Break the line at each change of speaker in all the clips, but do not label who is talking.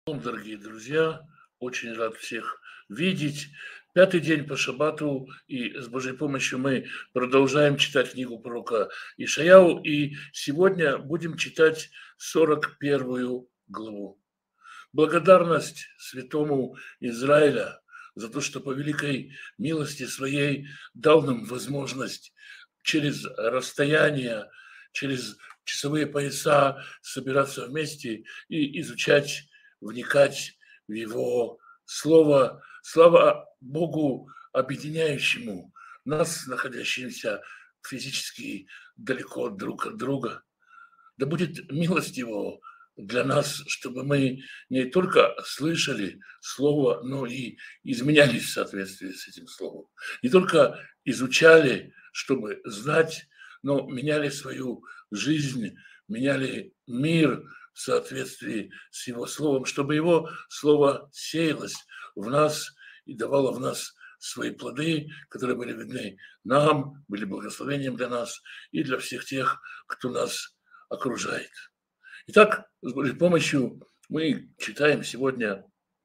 Дорогие друзья, очень рад всех видеть. Пятый день по шаббату, и с Божьей помощью мы продолжаем читать книгу пророка Ишаяу, и сегодня будем читать 41 главу. Благодарность святому Израиля за то, что по великой милости своей дал нам возможность через расстояние, через часовые пояса собираться вместе и изучать, вникать в Его Слово. Слава Богу, объединяющему нас, находящимся физически далеко друг от друга. Да будет милость Его для нас, чтобы мы не только слышали Слово, но и изменялись в соответствии с этим Словом. Не только изучали, чтобы знать, но меняли свою жизнь, меняли мир в соответствии с Его Словом, чтобы Его Слово сеялось в нас и давало в нас свои плоды, которые были видны нам, были благословением для нас и для всех тех, кто нас окружает. Итак, с Божьей помощью мы читаем сегодня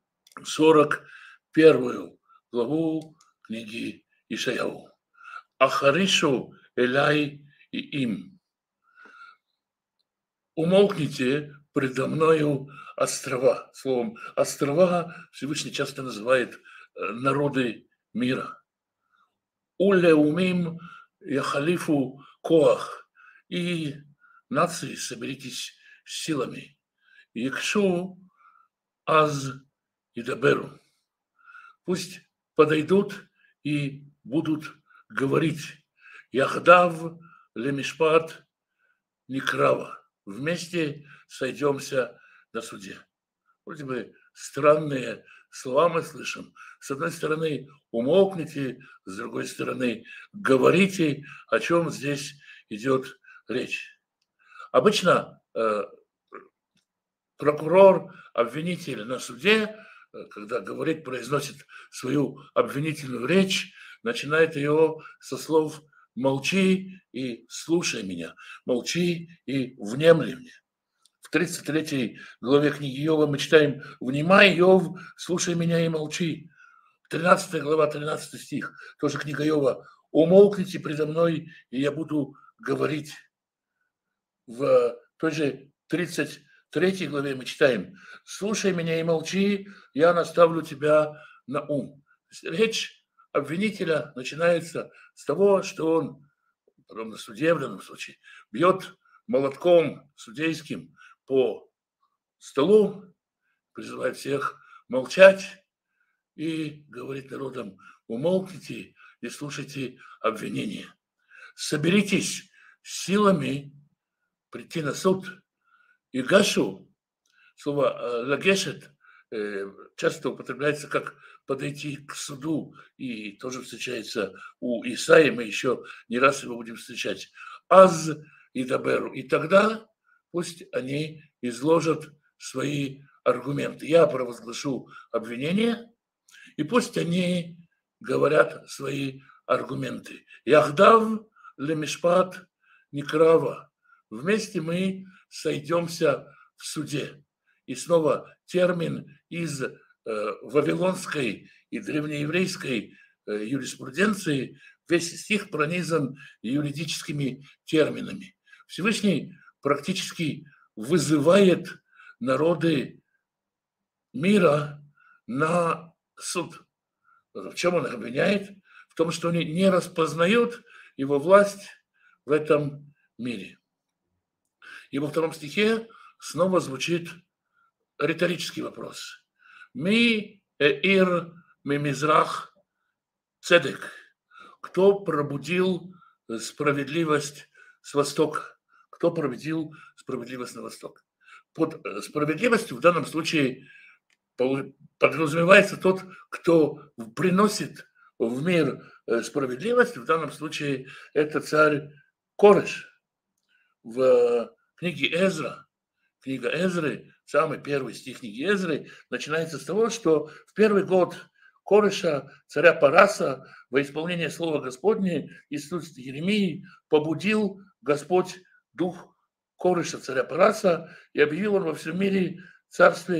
41 главу книги Ишаяу. «Ахаришу элай и им». «Умолкните предо мною острова». Словом, острова Всевышний часто называет народы мира. «Улеумим яхалифу коах». И нации, соберитесь силами. Якшу аз и даберу. Пусть подойдут и будут говорить. Яхдав лемишпат некрава. Вместе сойдемся на суде. Вроде бы странные слова мы слышим. С одной стороны, умолкните, с другой стороны, говорите, о чем здесь идет речь. Обычно прокурор, обвинитель на суде, когда говорит, произносит свою обвинительную речь, начинает ее со слов «молчи и слушай меня», «молчи и внемли мне». В 33 главе книги Иова мы читаем «Внимай, Иов, слушай меня и молчи». 13 глава, 13 стих, тоже книга Иова «Умолкните предо мной, и я буду говорить». В той же 33 главе мы читаем «Слушай меня и молчи, я наставлю тебя на ум». Речь обвинителя начинается с того, что он, потом на суде в данном случае, бьет молотком судейским по столу, призывает всех молчать и говорит народам: умолкните и слушайте обвинения. Соберитесь силами прийти на суд. И гашу, слово лагешет, часто употребляется как подойти к суду, и тоже встречается у Исаии, мы еще не раз его будем встречать. Аз и даберу. И тогда пусть они изложат свои аргументы. Я провозглашу обвинение, и пусть они говорят свои аргументы. Яхдав лемишпат некрава. Вместе мы сойдемся в суде. И снова термин из вавилонской и древнееврейской юриспруденции, весь стих пронизан юридическими терминами. Всевышний практически вызывает народы мира на суд. В чем он их обвиняет? В том, что они не распознают его власть в этом мире. И во втором стихе снова звучит риторический вопрос. Ми эир мимизрах цедек. Кто пробудил справедливость с востока? Кто пробудил справедливость на восток? Под справедливостью в данном случае подразумевается тот, кто приносит в мир справедливость. В данном случае это царь Кореш. В книге Эзра, книга Эзры, самый первый стих книги Эзры, начинается с того, что в первый год Кореша, царя Параса, во исполнение слова Господне из уст Еремии побудил Господь дух Кореша, царя Параса, и объявил он во всем мире царстве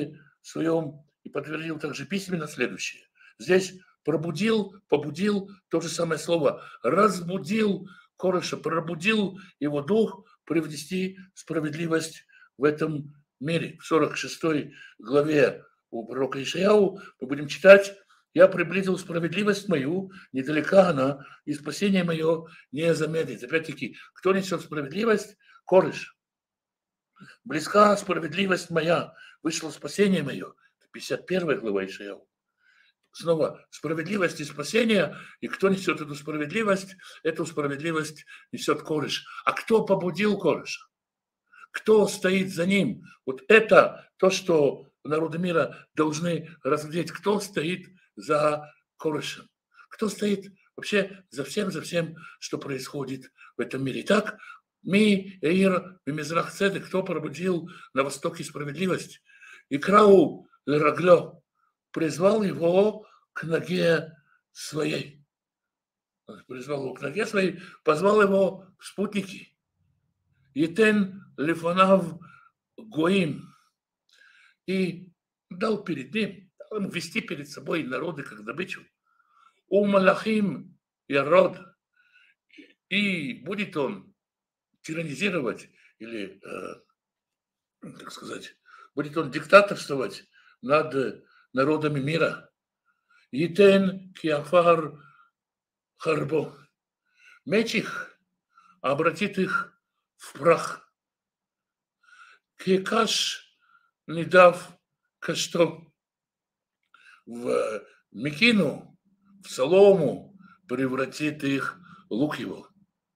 своем и подтвердил также письменно следующее. Здесь пробудил, побудил, то же самое слово, разбудил Кореша, пробудил его дух привнести справедливость в этом мире. В 46 главе у пророка Ишаяу мы будем читать: «Я приблизил справедливость мою, недалека она, и спасение мое не замедлит». Опять-таки, кто несет справедливость? Кореш. «Близка справедливость моя, вышло спасение мое». 51 глава Ишаяу. Снова справедливость и спасение, и кто несет эту справедливость несет Кореш. А кто побудил Кореша? Кто стоит за ним? Вот это то, что народы мира должны разглядеть. Кто стоит за Корешем? Кто стоит вообще за всем, что происходит в этом мире? Итак, Ми, Эир, Мимизрах Цедек, кто пробудил на востоке справедливость? И Крау Лераглё призвал его к ноге своей. Призвал его к ноге своей, позвал его в спутники. Етен лифанав гоим, и дал перед ним, дал ему вести перед собой народы как добычу. У малахим ярод, и будет он тиранизировать или, так сказать, будет он диктаторствовать над народами мира. Етен киафар харбо, меч их обратит их в прах. Кекаш не дав кашто, в мекину, в солому превратит их лук его.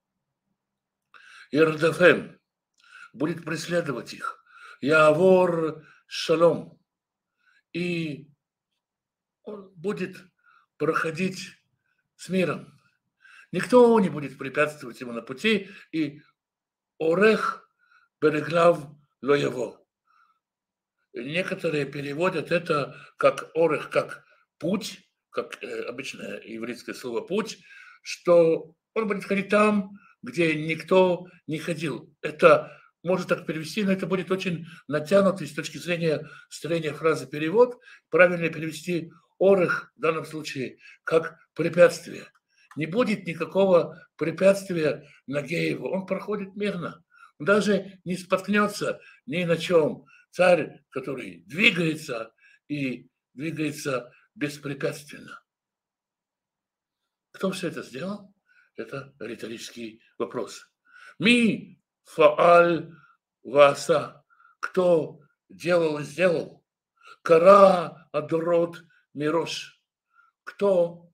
Ирдафем будет преследовать их. Явор шалом, и он будет проходить с миром. Никто не будет препятствовать ему на пути, и орех береглав лоево. Некоторые переводят это как орех, как путь, как обычное еврейское слово путь, что он будет ходить там, где никто не ходил. Это можно так перевести, но это будет очень натянутый с точки зрения строения фразы перевод. Правильно перевести орех в данном случае как препятствие. Не будет никакого препятствия ноге его. Он проходит мирно. Он даже не споткнется ни на чем. Царь, который двигается и двигается беспрепятственно. Кто все это сделал? Это риторический вопрос. Ми фааль васа. Кто делал и сделал? Кара адурот мирош. Кто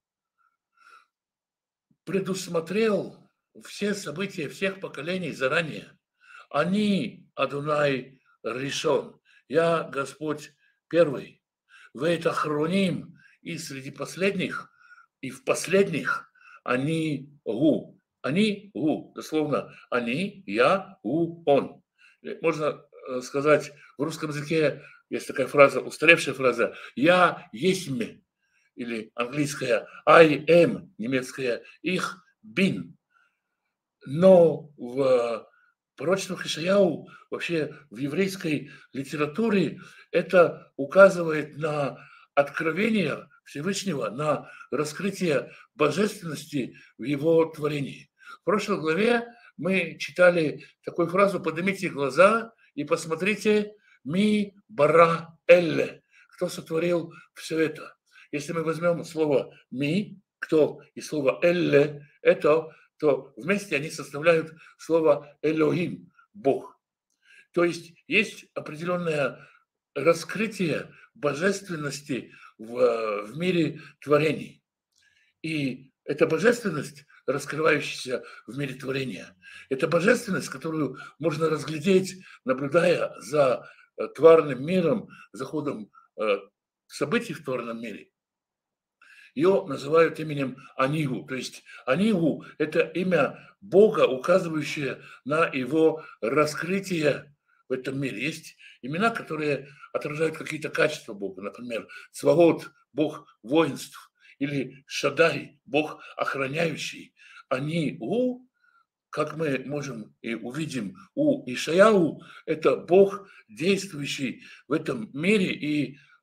предусмотрел все события всех поколений заранее? Они Адунай решен. Я Господь первый. Вейт ахроним, и среди последних, и в последних они гу. Они гу. Дословно они, я, гу, он. Можно сказать, в русском языке есть такая фраза, устаревшая фраза «я есмь», или английская I am, немецкая «ich bin». Но в пророчествах Ишаяу, вообще в еврейской литературе, это указывает на откровение Всевышнего, на раскрытие божественности в его творении. В прошлой главе мы читали такую фразу: «Поднимите глаза и посмотрите, ми бара элле», кто сотворил все это. Если мы возьмем слово ми, кто, и слово элле, это, то вместе они составляют слово Элохим, Бог. То есть определенное раскрытие божественности в мире творений. И эта божественность, раскрывающаяся в мире творения, это божественность, которую можно разглядеть, наблюдая за тварным миром, за ходом событий в тварном мире. Ее называют именем Анигу. То есть Анигу – это имя Бога, указывающее на его раскрытие в этом мире. Есть имена, которые отражают какие-то качества Бога. Например, Цваот – Бог воинств. Или Шадай – Бог охраняющий. Анигу, как мы можем и увидим у Ишаяу, это Бог, действующий в этом мире и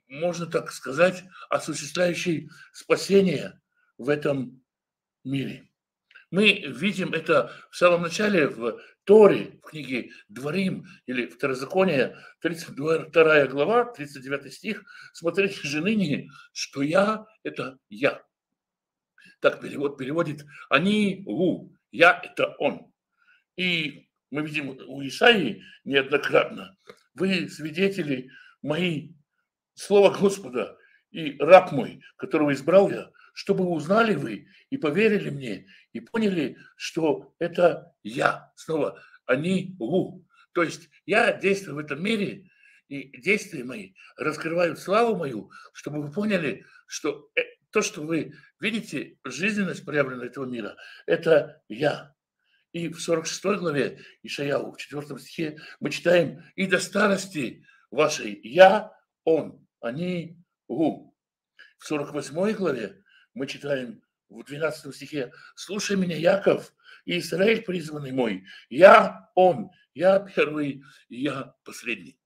можно так сказать, осуществляющий спасение в этом мире. Мы видим это в самом начале в Торе, в книге Дворим или Второзаконие, 32 глава, 39 стих. Смотрите же ныне, что я – это я. Так перевод переводит «они гу», «я» – это он. И мы видим у Исаии неоднократно: «Вы свидетели мои, слово Господа, и раб мой, которого избрал я, чтобы узнали вы и поверили мне, и поняли, что это я». Снова «они гу». То есть я действую в этом мире, и действия мои раскрывают славу мою, чтобы вы поняли, что то, что вы видите, жизненность проявленная этого мира, это я. И в 46 главе Ишаяу, в 4 стихе мы читаем: «И до старости вашей я, он, они, гу». В 48 главе мы читаем в 12 стихе: «Слушай меня, Яков, и Израиль призванный мой, я, он, я первый, и я последний».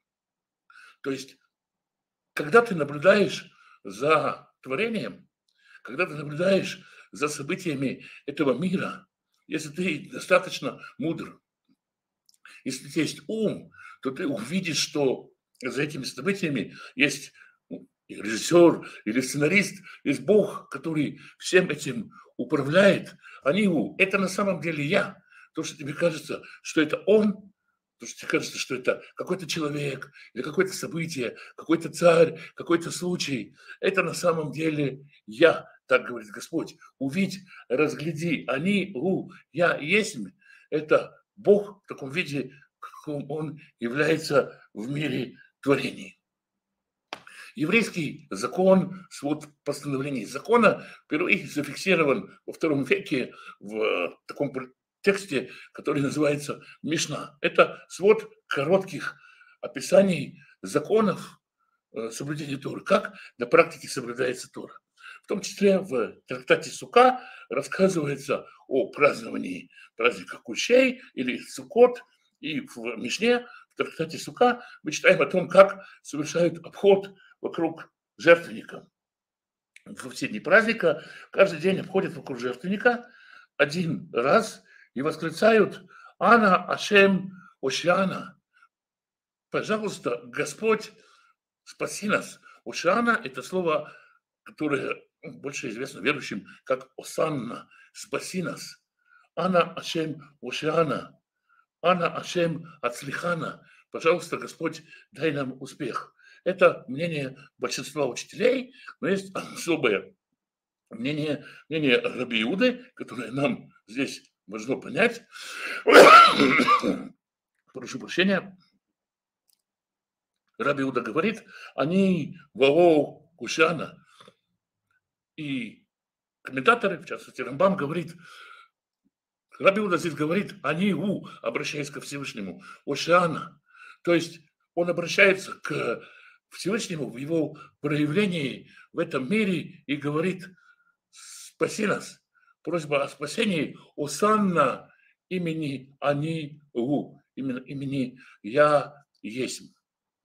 То есть, когда ты наблюдаешь за творением, когда ты наблюдаешь за событиями этого мира, если ты достаточно мудр, если у тебя есть ум, то ты увидишь, что за этими событиями есть и режиссер или сценарист, есть Бог, который всем этим управляет. Это на самом деле я. То, что тебе кажется, что это он, то, что тебе кажется, что это какой-то человек или какое-то событие, какой-то царь, какой-то случай, это на самом деле я, так говорит Господь. Увидь, разгляди, я есть. Это Бог в таком виде, каком он является в мире творений. Еврейский закон, свод постановлений закона, впервые зафиксирован во II веке в таком тексте, который называется Мишна. Это свод коротких описаний законов соблюдения Торы, как на практике соблюдается Тора. В том числе в трактате Сука рассказывается о праздновании праздника Кущей или Суккот, и в Мишне, в трактате Сука, мы читаем о том, как совершают обход вокруг жертвенника. В все дни праздника каждый день обходят вокруг жертвенника один раз и восклицают: «Ана Ашем Ошиана». Пожалуйста, Господь, спаси нас. Ошиана – это слово, которое больше известно верующим как Осанна, спаси нас. Ана Ашем Ошиана. Ана Ашем Ацлихана. Пожалуйста, Господь, дай нам успех. Это мнение большинства учителей, но есть особое мнение Раби Иуды, которое нам здесь важно понять. Прошу прощения. Раби Иуда говорит: «Они вао кушана». И комментаторы, в частности Рамбам, говорит, Раби Иуда здесь говорит: «Они обращаясь ко Всевышнему, Ошиана». То есть он обращается к Всевышнему в его проявлении в этом мире и говорит: «Спаси нас». Просьба о спасении Осанна имени Ани Гу, именно имени Я есть.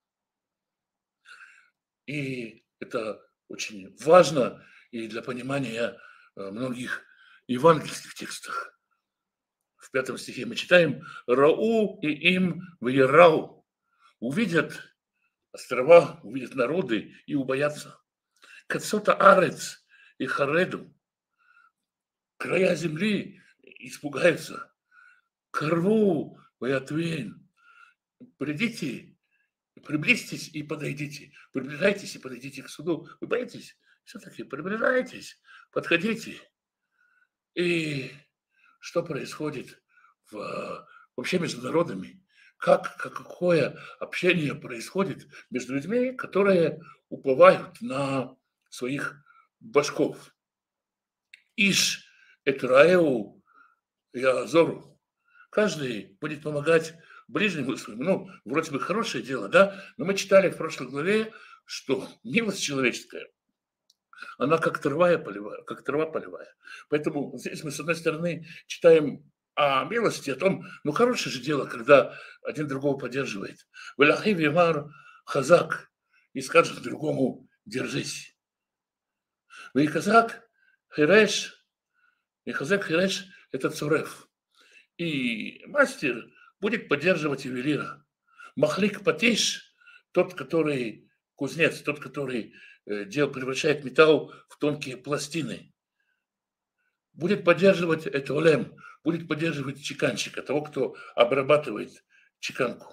И это очень важно и для понимания многих евангельских текстов. В 5 стихе мы читаем: «Рау и им ваерау». Увидят острова, увидят народы и убоятся. «Кацота арец и хареду». Края земли испугаются. «Карву ваятвейн». Придите, приблизьтесь и подойдите. Приближайтесь и подойдите к суду. Вы боитесь? Все-таки приближайтесь, подходите. И что происходит вообще между народами? Какое общение происходит между людьми, которые уповают на своих башков? Иш этраеу язору. Каждый будет помогать ближнему своему. Ну, вроде бы хорошее дело, да? Но мы читали в прошлой главе, что милость человеческая, она как трава полевая. Поэтому здесь мы, с одной стороны, читаем о милости, о том, ну, хорошее же дело, когда один другого поддерживает. Валяхи вимар хазак. и скажет другому «держись». И казак Хереш, и хазак Хереш – это цурев. И мастер будет поддерживать ювелира. Махлик Патиш – тот, который кузнец, тот, который превращает металл в тонкие пластины, будет поддерживать этолем, будет поддерживать чеканщика, того, кто обрабатывает чеканку.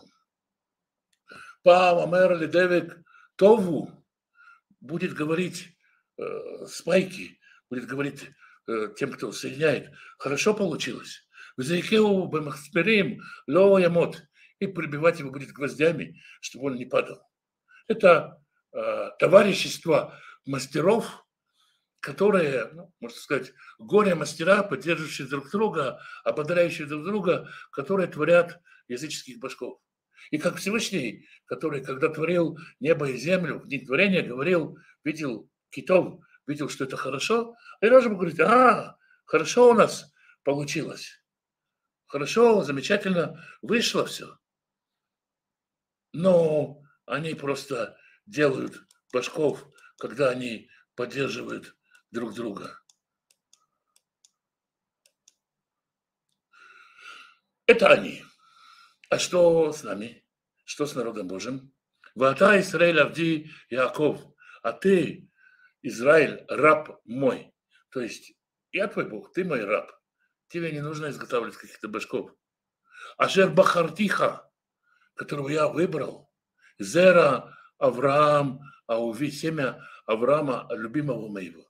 Амер Ледевик Тову будет говорить спайки, будет говорить тем, кто соединяет, хорошо получилось. Взаикеу бэмахсперим ло ямот, и прибивать его будет гвоздями, чтобы он не падал. Это товарищество мастеров, которые, можно сказать, горе-мастера, поддерживающие друг друга, ободряющие друг друга, которые творят языческих башков. И как Всевышний, который, когда творил небо и землю, в день творения говорил, видел китов, видел, что это хорошо, и даже говорит, хорошо у нас получилось, хорошо, замечательно вышло все. Но они просто делают башков, когда они поддерживают друг друга. Это они. А что с нами? Что с народом Божьим? Вата Исраэль Авди Яаков. А ты, Израиль, раб мой. То есть я твой Бог, ты мой раб. Тебе не нужно изготавливать каких-то башков. Ашер Бахартиха, которого я выбрал. Зера Авраам, Ауви, семя Авраама, любимого моего.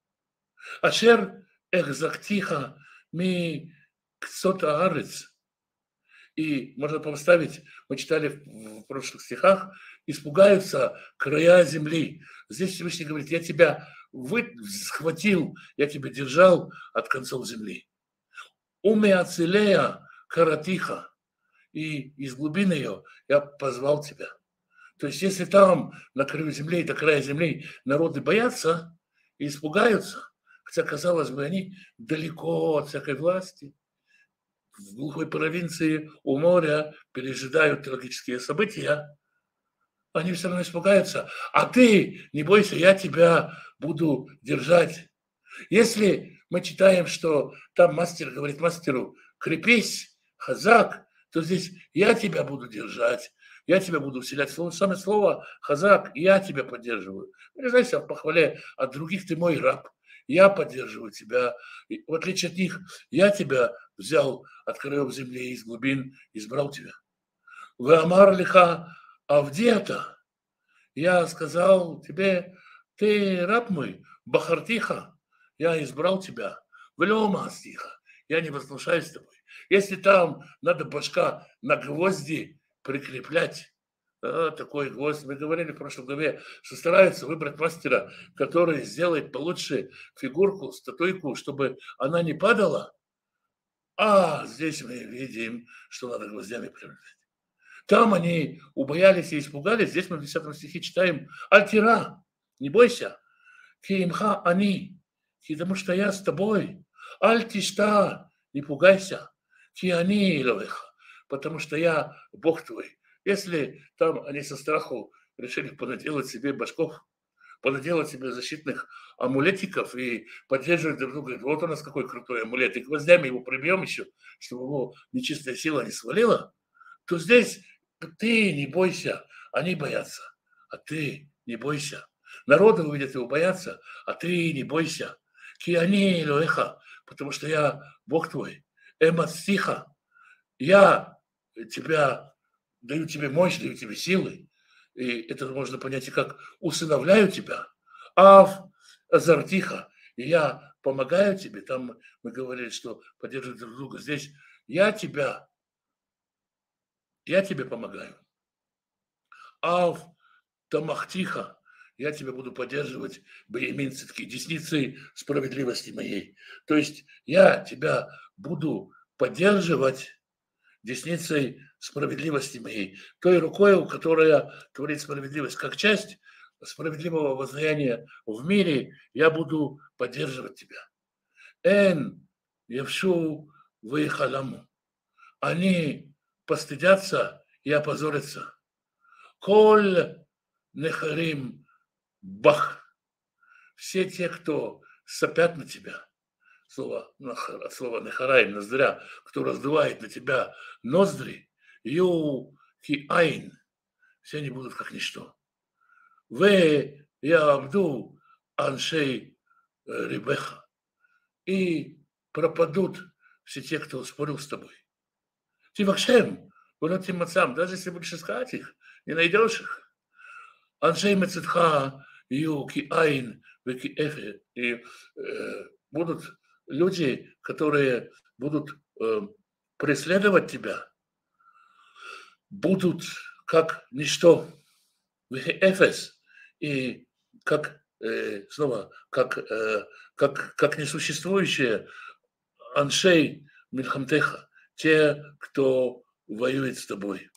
Ашер Эхзактиха ми Ксот Аарец. И можно поставить, мы читали в прошлых стихах, испугаются края земли. Здесь Всевышний говорит, я тебя схватил, я тебя держал от концов земли. Уме ацелея каратиха. И из глубины ее я позвал тебя. То есть если там на краю земли, до края земли народы боятся и испугаются, хотя, казалось бы, они далеко от всякой власти, в глухой провинции у моря пережидают трагические события, они все равно испугаются. А ты, не бойся, я тебя буду держать. Если мы читаем, что там мастер говорит мастеру, крепись, хазак, то здесь я тебя буду держать, я тебя буду вселять. Самое слово хазак, я тебя поддерживаю. Признайся в похвале от других, ты мой раб. Я поддерживаю тебя. И, в отличие от них, я тебя взял от краев земли, из глубин, избрал тебя. Вы амар лиха авдета. Я сказал тебе, ты раб мой, бахартиха, я избрал тебя. Влема стиха, я не возглашаюсь с тобой. Если там надо башка на гвозди прикреплять, такой гвоздь, мы говорили в прошлой главе, что стараются выбрать мастера, который сделает получше фигурку, статуйку, чтобы она не падала. А здесь мы видим, что надо гвоздями прикреплять. Там они убоялись и испугались. Здесь мы в 10 стихе читаем «Альтира, не бойся, киимха они, потому что я с тобой, альтишта, не пугайся, ки они иловеха, потому что я Бог твой». Если там они со страху решили понаделать себе башков, понаделать себе защитных амулетиков и поддерживать друг друга, вот у нас какой крутой амулет, и гвоздями его прибьем еще, чтобы его нечистая сила не свалила, то здесь ты не бойся, они боятся, а ты не бойся. Народы увидят его боятся, а ты не бойся. Киани лоэха, потому что я Бог твой. Эмацтиха, я тебя даю тебе мощь, даю тебе силы. И это можно понять и как усыновляю тебя. Ав азартиха, и я помогаю тебе. Там мы говорили, что поддерживать друг друга. Здесь я тебе помогаю. Ав тамахтиха, я тебя буду поддерживать, Беемин цитки, десницей справедливости моей. То есть я тебя буду поддерживать десницей справедливости моей, той рукой, которая творит справедливость. Как часть справедливого воздаяния в мире я буду поддерживать тебя. Эн явшу выхаламу. Они постыдятся и опозорятся. Коль нехарим бах. Все те, кто сопят на тебя, от слова нехараим, ноздря, кто раздувает на тебя ноздри, ю ки айн, все они будут как ничто. Ве я абду аншей рибеха. И пропадут все те, кто спорил с тобой. Тивакшем, мацам, даже если будешь искать их, не найдешь их. Аншей мецитха ю ки айн ве ки эфе. И будут люди, которые будут преследовать тебя, будут как ничто. Эфес. И как снова, как несуществующие аншей мильхамтеха, те, кто воюет с тобой.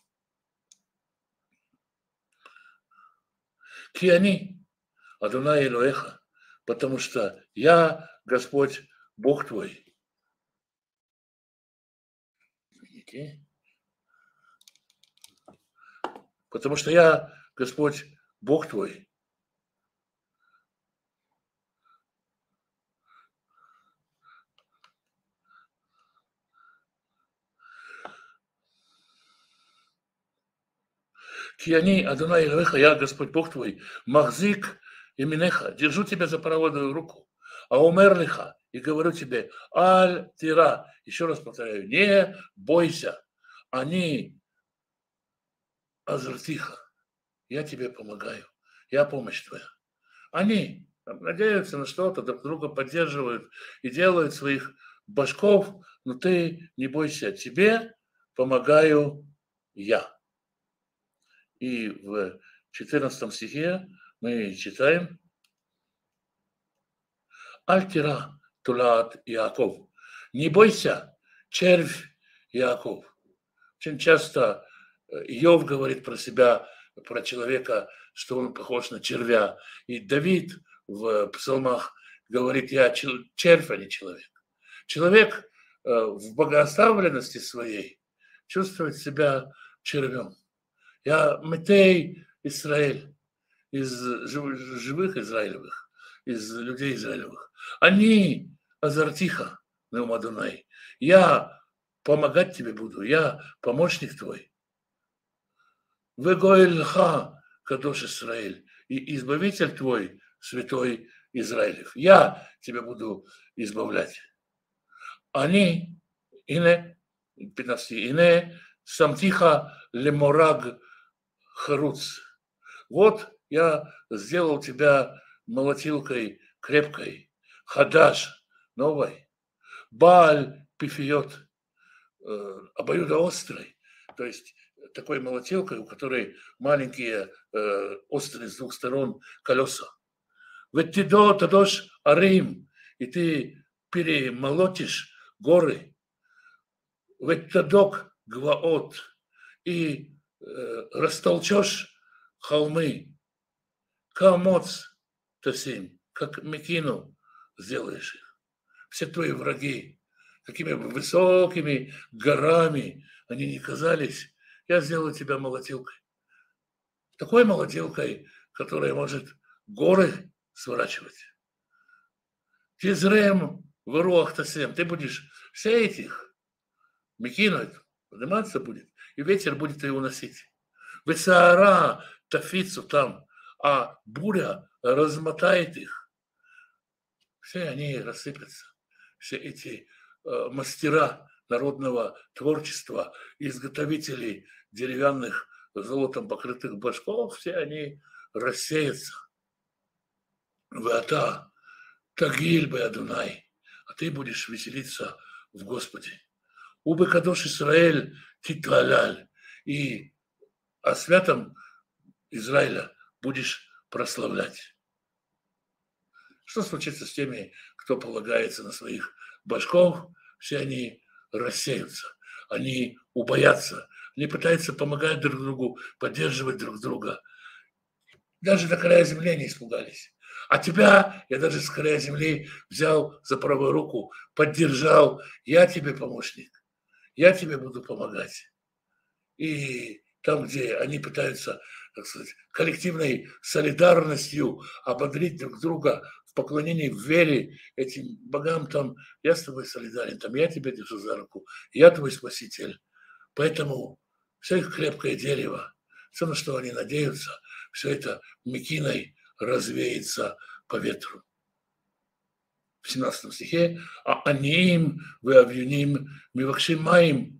Киани, Адонай Элоэха, потому что я, Господь, Бог твой. Потому что я, Господь, Бог твой. Киани, Адонай Элоэха, я, Господь Бог твой, Махзик и Минеха, держу тебя за правую руку, а умерлиха, и говорю тебе, аль-тира, еще раз повторяю, не бойся, они азартиха, я тебе помогаю, я помощь твоя. Они надеются на что-то, друг друга поддерживают и делают своих башков, но ты не бойся, тебе помогаю я. И в 14 стихе мы читаем Аль-Тира Тулат Иаков. Не бойся, червь Иаков. Очень часто Иов говорит про себя, про человека, что он похож на червя. И Давид в псалмах говорит, я червь, а не человек. Человек в богооставленности своей чувствует себя червем. Я Метей Израиль, из живых Израилевых, из людей Израилевых. Они азартиха, Неум Адонай. Я помогать тебе буду, я помощник твой. Вегоэльха, Кадош Исраиль, и избавитель твой, святой Израилев. Я тебя буду избавлять. Они, ине, 15, ине, самтиха лемораг харуц. Вот я сделал тебя молотилкой крепкой, хадаш, новой, Бааль пифиот, обоюдоострой, то есть такой молотилкой, у которой маленькие острые с двух сторон колеса. Ведь ты тадош арим, и ты перемолотишь горы. Ведь тадок гваот, и растолчешь холмы. Камоц тасим, как Мекину сделаешь их. Все твои враги, какими бы высокими горами они ни казались, я сделаю тебя молотилкой. Такой молотилкой, которая может горы сворачивать. Тизрем в руах тасем, ты будешь сеять их, Мекину подниматься будет, и ветер будет ее уносить. Весаара тафицу там, а буря размотает их. Все они рассыпятся. Все эти мастера народного творчества, изготовители деревянных золотом покрытых башков, все они рассеются. Вата тагиль бы Адунай, а ты будешь веселиться в Господе. Убы кадош Исраэль титлаляль, и о святом Израиля будешь прославлять. Что случится с теми, кто полагается на своих башков? Все они рассеются, они убоятся, они пытаются помогать друг другу, поддерживать друг друга. Даже до края земли не испугались. А тебя я даже с края земли взял за правую руку, поддержал. Я тебе помощник, я тебе буду помогать. И там, где они пытаются так сказать, коллективной солидарностью ободрить друг друга в поклонении, в вере этим богам, там, я с тобой солидарен, там, я тебя держу за руку, я твой спаситель. Поэтому все их крепкое дерево, все, на что они надеются, все это мекиной развеется по ветру. В 17 стихе «А аниим вы авьюним мивакшим маим».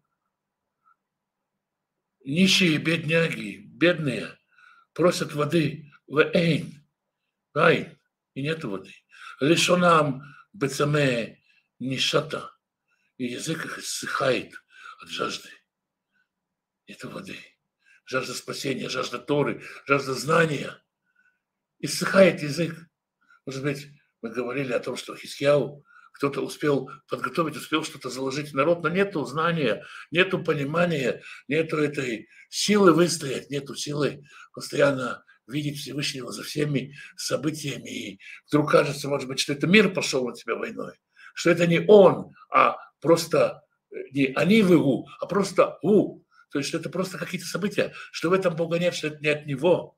Нищие бедняги, бедные, просят воды в эйн, айн, и нет воды. Лишонам бецаме нишата, и язык их иссыхает от жажды. Нет воды. Жажда спасения, жажда Торы, жажда знания. Иссыхает язык. Может быть, мы говорили о том, что Хискияу кто-то успел подготовить, успел что-то заложить в народ, но нету знания, нету понимания, нету этой силы выстоять, нету силы постоянно видеть Всевышнего за всеми событиями. И вдруг кажется, может быть, что это мир пошел на тебя войной, что это не он, а просто не они в Игу, а просто У. То есть, что это просто какие-то события, что в этом Бога нет, что это не от него.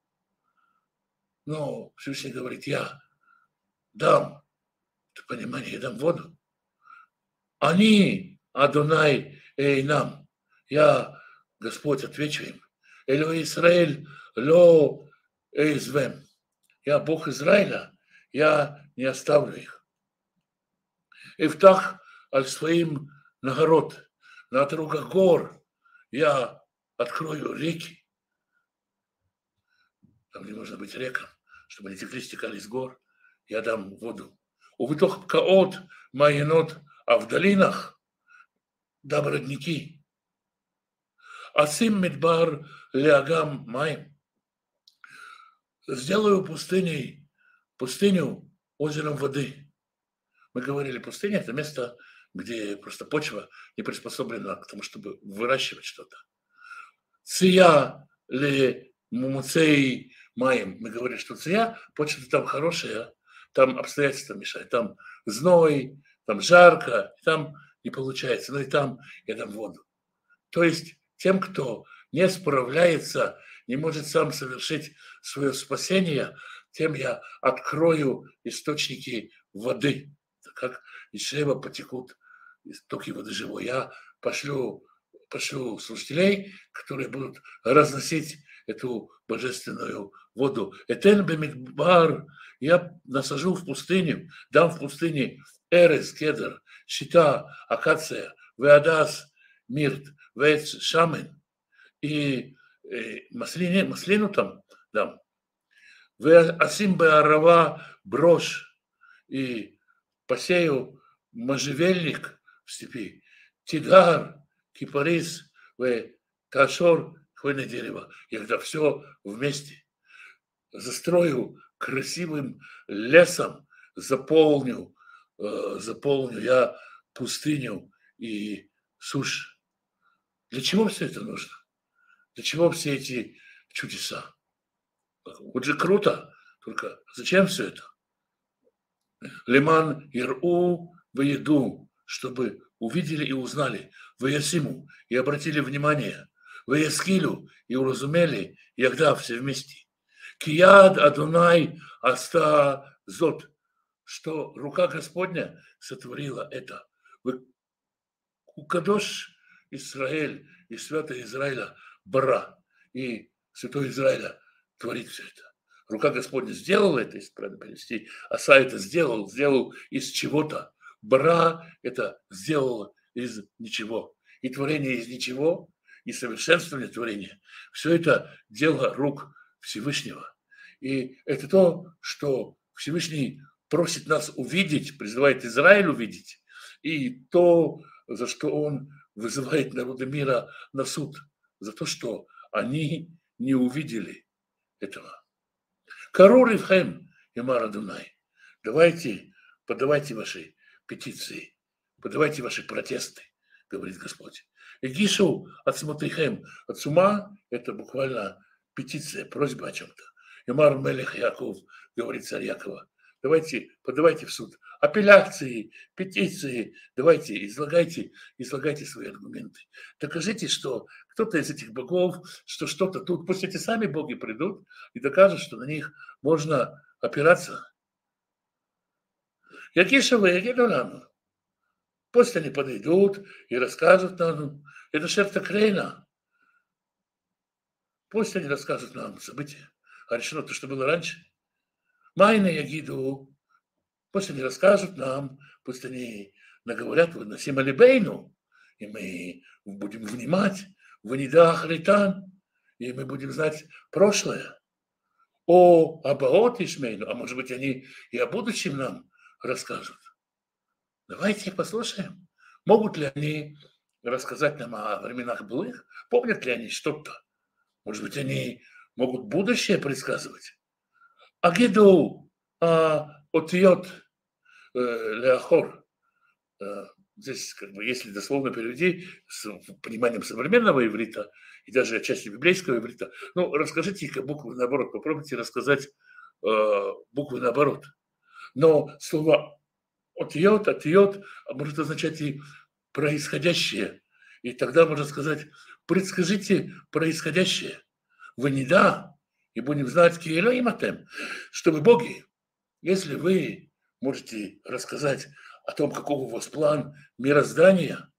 Но Всевышний говорит, я дам это понимание, я дам воду. Они, Адонай, нам, я, Господь, отвечу им. Элой Израиль, ло эйзвем. Я Бог Израиля, я не оставлю их. Ифтах аль своим нагород, на отрогах гор я открою реки. Там не может быть рекам, чтобы они текли, стекали из гор. Я дам воду. Увитох пкаот, майенот, а в долинах дам родники. Асим медбар леагам маем. Сделаю пустыню озером воды. Мы говорили, пустыня – это место, где просто почва не приспособлена к тому, чтобы выращивать что-то. Ция ли мумуцей маем. Мы говорили, что ция, почва там хорошая, там обстоятельства мешают, там зной, там жарко, там не получается, но и там я дам воду. То есть тем, кто не справляется, не может сам совершить свое спасение, тем я открою источники воды, как из чрева потекут истоки воды живой. Я пошлю служителей, которые будут разносить эту божественную воду. Этен бемидбар, я насажу в пустыню, дам в пустыне эрес, кедр, щита, акация, веадас, мирт, вец, шамен, и маслину там дам. Асим беарава, брошь, и посею можжевельник в степи, тигар, кипарис, кашор, хвойное дерево. И когда все вместе застрою красивым лесом, заполню я пустыню и сушь. Для чего все это нужно? Для чего все эти чудеса? Вот же круто, только зачем все это? Лиман иру выеду, чтобы увидели и узнали, ваясиму и обратили внимание, ваяскилю и уразумели, ягда все вместе. Кияд Адунай аста зот, что рука Господня сотворила это. Укадош Израиль и святый Израиля бара, и святой Израиля творит все это. Рука Господня сделала это, если правильно перевести, Аса это сделал из чего-то. Бара это сделала из ничего. И творение из ничего, и совершенствование творения. Все это дело рук Всевышнего. И это то, что Всевышний просит нас увидеть, призывает Израиль увидеть, и то, за что он вызывает народы мира на суд, за то, что они не увидели этого. Карор Ивхем, Ямар Адунай, подавайте ваши петиции, подавайте ваши протесты, говорит Господь. Игишу от Смотрихем, от Сума, это буквально петиция, просьба о чем-то. Ямар Мелех Яков, говорит царь Якова, подавайте в суд апелляции, петиции, давайте, излагайте свои аргументы. Докажите, что кто-то из этих богов, что что-то тут. Пусть эти сами боги придут и докажут, что на них можно опираться. Якишевы, Ягидулану. Пусть они подойдут и расскажут нам. Это Шерта Крейна. Пусть они расскажут нам события. А решено то, что было раньше. Майна Ягиду. Пусть они расскажут нам. Пусть они наговорят на Сималибейну. И мы будем внимать в Нидах Ритан. И мы будем знать прошлое. О Абаот Ишмейну. А может быть, они и о будущем нам расскажут. Давайте их послушаем. Могут ли они рассказать нам о временах былых? Помнят ли они что-то? Может быть, они могут будущее предсказывать? Агиду отьет леахор. Здесь, как бы, если дословно переведи с пониманием современного иврита и даже отчасти библейского иврита, ну, расскажите буквы наоборот, попробуйте рассказать буквы наоборот. Но слово отъет может означать и происходящее. И тогда можно сказать, предскажите происходящее. Вы не да, и будем знать киэлоиматем, что вы боги. Если вы можете рассказать о том, каков у вас план мироздания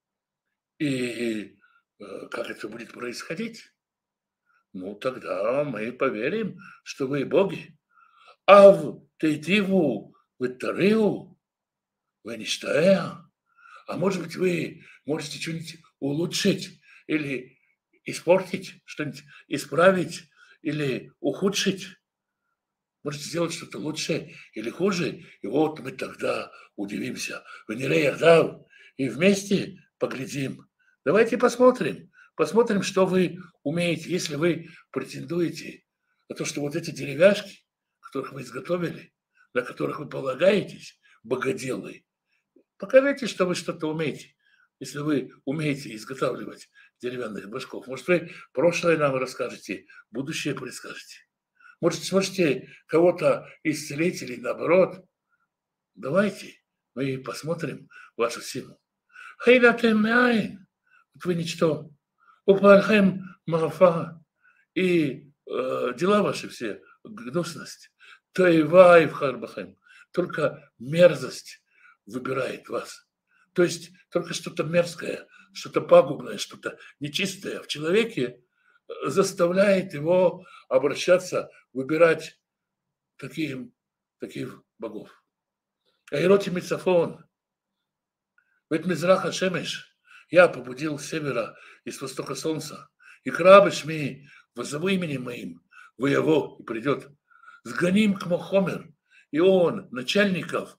и как это будет происходить, ну тогда мы поверим, что вы боги. Ав тейтиву витариу веништаэа. А может быть, вы можете что-нибудь улучшить или испортить, что-нибудь исправить или ухудшить. Можете сделать что-то лучше или хуже, и вот мы тогда удивимся. В Нирей-Ардав и вместе поглядим. Давайте посмотрим. Посмотрим, что вы умеете, если вы претендуете на то, что вот эти деревяшки, которых вы изготовили, на которых вы полагаетесь, богоделы, покажите, что вы что-то умеете. Если вы умеете изготавливать деревянных башков, может, вы прошлое нам расскажете, будущее предскажете. Может, сможете кого-то исцелить или наоборот. Давайте мы посмотрим вашу силу. Хейдатем мяйн. Вы ничто. Упархем марафа. И дела ваши все, гнусность. Таевай в харбахем. Только мерзость выбирает вас. То есть только что-то мерзкое, что-то пагубное, что-то нечистое в человеке заставляет его обращаться, выбирать таких богов. Айроти Мицафон, ведь Мизраха Шемеш, я побудил с севера и с востока солнца, и крабыш ми, возову именем моим, вы его, и придет, сгоним к Мохомер, и он, начальников,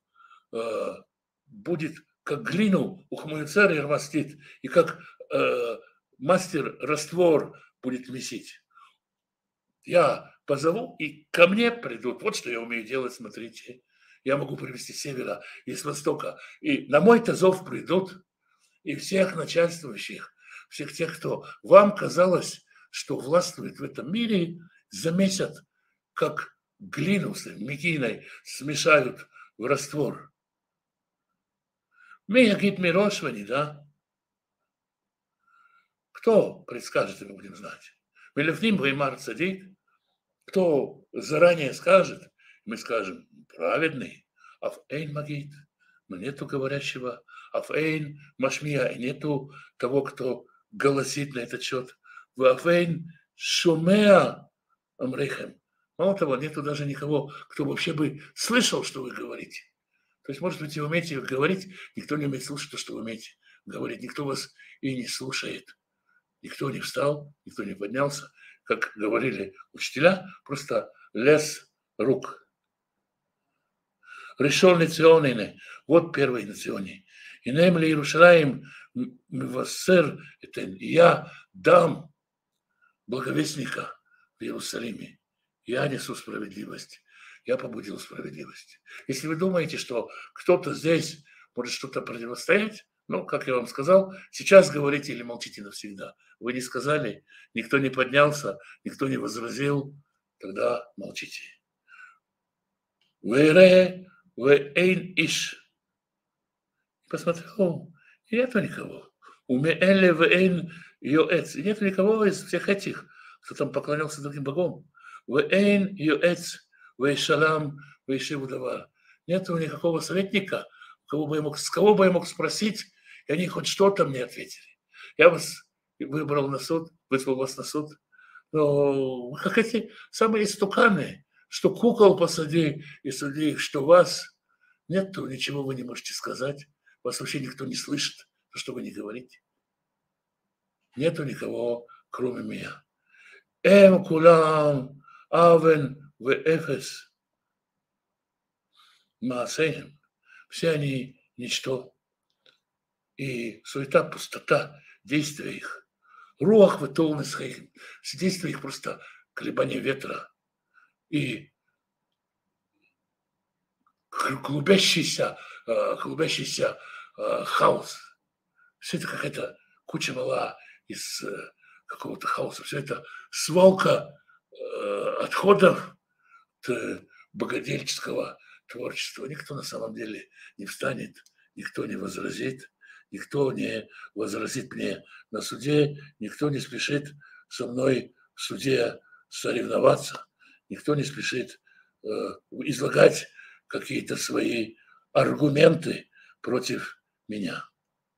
будет как глину у хмуицера растит, и как мастер раствор будет месить. Я позову, и ко мне придут. Вот что я умею делать, смотрите. Я могу привести с севера и с востока. И на мой-то зов придут, и всех начальствующих, всех тех, кто вам казалось, что властвует в этом мире, замесят, как глину с мекиной смешают в раствор. Миягит Мирошвани, да? Кто предскажет, и мы будем знать? Мелевним Ваймар Цадик, кто заранее скажет, мы скажем, праведный, Афэйн Магит, но нету говорящего, Афэйн Машмия, и нету того, кто голосит на этот счет, Афэйн Шумеа Амрехем. Мало того, нету даже никого, кто вообще бы слышал, что вы говорите. То есть, может быть, вы умеете говорить, никто не умеет слушать то, что вы умеете говорить, никто вас и не слушает. Никто не встал, никто не поднялся. Как говорили учителя, просто лес рук. Решен Ционине, вот первый на Ционе. И немли Иерушалаим Мивассер, это я дам благовестника в Иерусалиме. Я несу справедливость. Я побудил справедливость. Если вы думаете, что кто-то здесь может что-то противостоять, ну, как я вам сказал, сейчас говорите или молчите навсегда. Вы не сказали, никто не поднялся, никто не возразил, тогда молчите. Вэйре вэйн иш. Посмотрел, и нету никого. Умеэле вэйн йоэц. И нет никого из всех этих, кто там поклонялся другим богам. Вэйн йоэц, вэйшалам, вэйшивудава. Нет никакого советника, с кого бы я мог спросить, и они хоть что-то мне ответили. Я вас выбрал на суд, вызвал вас на суд. Но вы как эти самые истуканы, что кукол посади и суди их, что вас нету, ничего вы не можете сказать. Вас вообще никто не слышит, что вы не говорите. Нету никого, кроме меня. Эм кулам авен в эфес маасейхем. Все они ничто. И суета, пустота, действия их. Руах в толнесхейхем. Действия их просто колебание ветра. И клубящийся хаос. Все это какая-то куча мала из какого-то хаоса. Все это свалка отходов от богадельческого творчества. Никто на самом деле не встанет, никто не возразит, никто не возразит мне на суде, никто не спешит со мной в суде соревноваться, никто не спешит излагать какие-то свои аргументы против меня.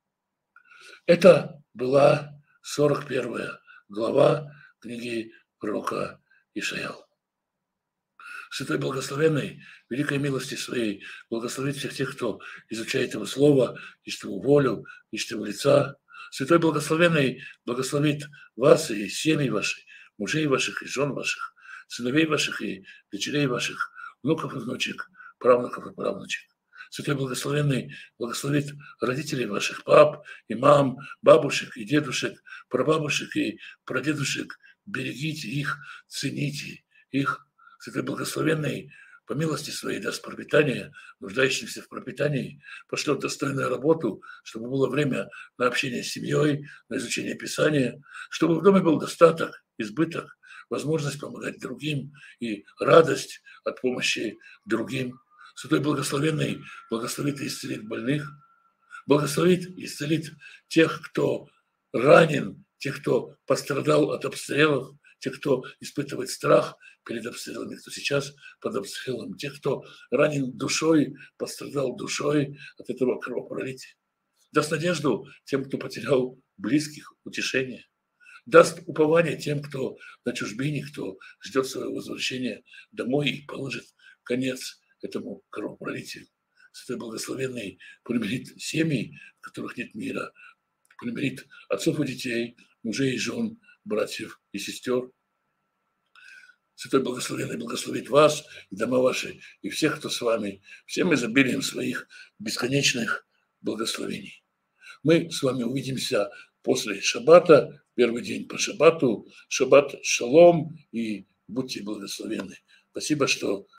Это была 41 глава книги пророка Ишаял. Святой Благословенный, великой милости своей, благословит всех тех, кто изучает Его Слово, ищет Его волю, ищет Его лица. Святой Благословенный благословит вас и семьи ваши, мужей ваших и жен ваших, сыновей ваших и дочерей ваших, внуков и внучек, правнуков и правнучек. Святой Благословенный благословит родителей ваших, пап и мам, бабушек и дедушек, прабабушек и прадедушек. Берегите их, цените их. Святой Благословенный по милости своей даст пропитание, нуждающимся в пропитании, пошлет достойную работу, чтобы было время на общение с семьей, на изучение Писания, чтобы в доме был достаток, избыток, возможность помогать другим и радость от помощи другим. Святой Благословенный благословит и исцелит больных, благословит и исцелит тех, кто ранен, тех, кто пострадал от обстрелов, тех, кто испытывает страх перед обстрелами, кто сейчас под обстрелом, тех, кто ранен душой, пострадал душой от этого кровопролития. Даст надежду тем, кто потерял близких, утешение. Даст упование тем, кто на чужбине, кто ждет своего возвращения домой и положит конец этому кровопролитию. Святой Благословенный примирит семьи, в которых нет мира, примирит отцов и детей, мужей и жен, братьев и сестер. Святой Благословенный благословит вас, и дома ваши, и всех, кто с вами, всем изобилием своих бесконечных благословений. Мы с вами увидимся после шаббата, первый день по шаббату, шаббат шалом, и будьте благословенны. Спасибо, что